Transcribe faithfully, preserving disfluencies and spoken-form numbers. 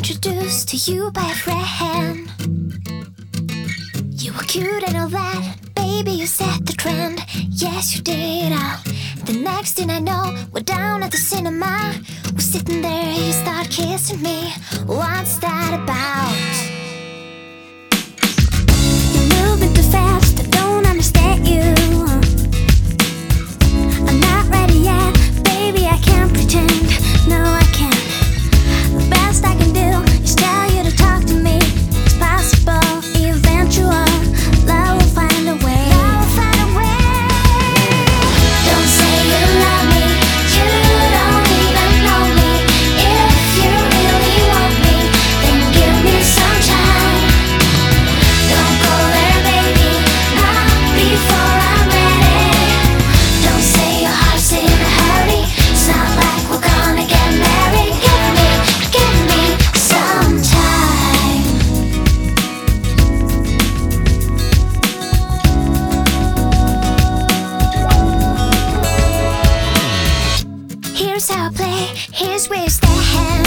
introduced to you by a friend. You were cute and all that, baby, you set the trend. Yes, you did. Uh. The next thing I know, we're down at the cinema. We're sitting there, you start kissing me. What's that about? You're moving too fast, I don't understand you. I'm not ready yet, baby, I can't pretend. No, I can't. The best I can do is tell you to talk to me. It's possible, eventual, love will find a way. Love will find a way. Don't say you love me, you don't even know me. If you really want me, then give me some time. Don't go there, baby, not before I'm ready. Don't say your heart's in a hurry, it's not like we're gonna get married. Give me, give me some time. Here's how I play, here's where you stand.